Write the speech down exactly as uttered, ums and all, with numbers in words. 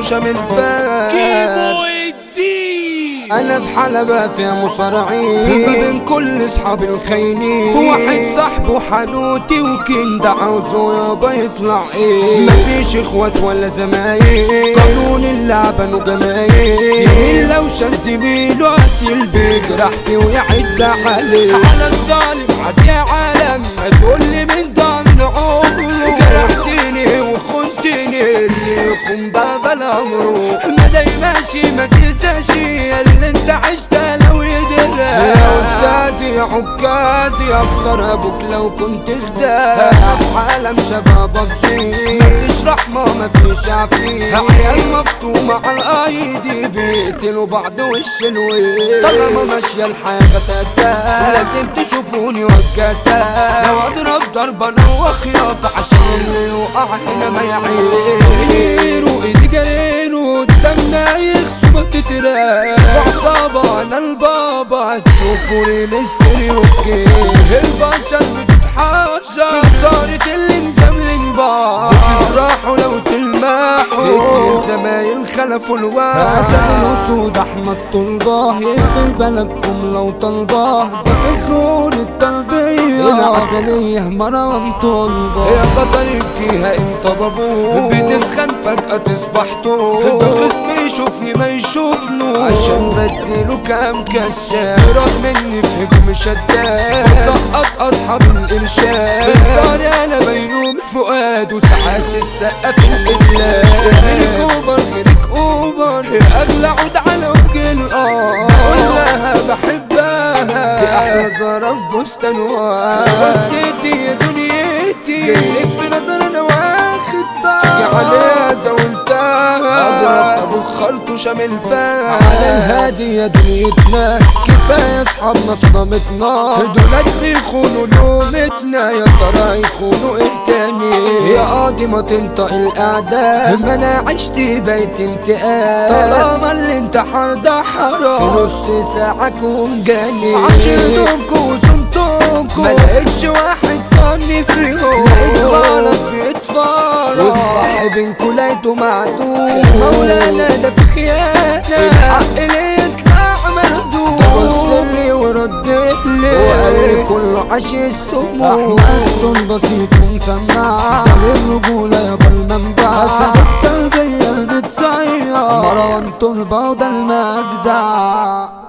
شامل فات. كيمو الدين انا في حلبة فيها مصارعين ما بين كل اصحاب الخاينين، واحد صاحبه حنوتي وكند عاوزه يابا يطلع ايه، مفيش اخوات ولا زمايل، قانون اللعبة انه جمايل، زميل لو شال زميله قتل بيجرح فيه ويعد عليه، على الظالم عاد يا عالم هتقولي من ضمن عمره، جرحتني وخنتني اللي يخون بابا الامر، ما دايماشي ما تنساش اللي انت عشتها لو يدرى، يا استاذي يا عكازي اكسر ابوك لو كنت خدام، في عالم شبابك فيه مفيش رحمه مفيش عفيه، عيال مفتومه على الايدي بيقتلوا بعض وش الويل، طالما ماشيه الحياه غتاتا لازم تشوفوني وجاتا، لو اضرب ضربه انا وخياطه عشان اللي يوقع هنا ما يعيش، سنينه ايدي جرينه قدامنا يخصم تتراك، وعصابة انا البابا تشوفوني مستريوكي، البشر بتتحاشى صارت اللي مزملين بعض، بتفرحوا لو تلمحوا اتنين زمايل خلفوا الوعد، اسد الاسود احمد طلباه يقفل بلدكم لو طلباه، ده في الزون التربية العسلية مروان طلباه، يا بطل يبكيها انت بابوه بتسخن فجأة تصبح طول، ده خصمي يشوفني ما يشوفنو عشان بديله كام كشاف، راد مني في هجوم شداد وسقط اصحاب الارشاد، في انصاري انا بيوم فؤاد وساعات السقة في القبلات، غيرك اوبر غيرك اوبر اغلى عود على وجه الارض، كلها بحبها دي احلى زهرة في بستان واد، وديتي يا دنيتي جايلك في نظر انا واخد طار، تيجي عليها زولتها اضرب ابو خلط وشامل فات، على الهادي يا دنيتنا كفايه اصحابنا صدمتنا، دولت بيخونوا لومتنا يا ترى يخونوا ايه تاني، يا قاضي ما تنطق الاعدام ما انا عشت بيت انتقام، طالما الانتحار ده حرام في نص ساعه كون جاني، عشتكوا وصمتكوا ما لقيتش واحد صاني فيهم، لقيت غلط بيتفرج والصح بينكوا لقيته معدوم، مولانا ده في خيانه الحق ليه يطلع مهدوم، تبصلي وردلي وقلبي كله عاش السموم، احمد بسيط ومسمع ده للرجوله يابا المنبع، سعد التربيه المتصير مروان طلبه وده المجدع.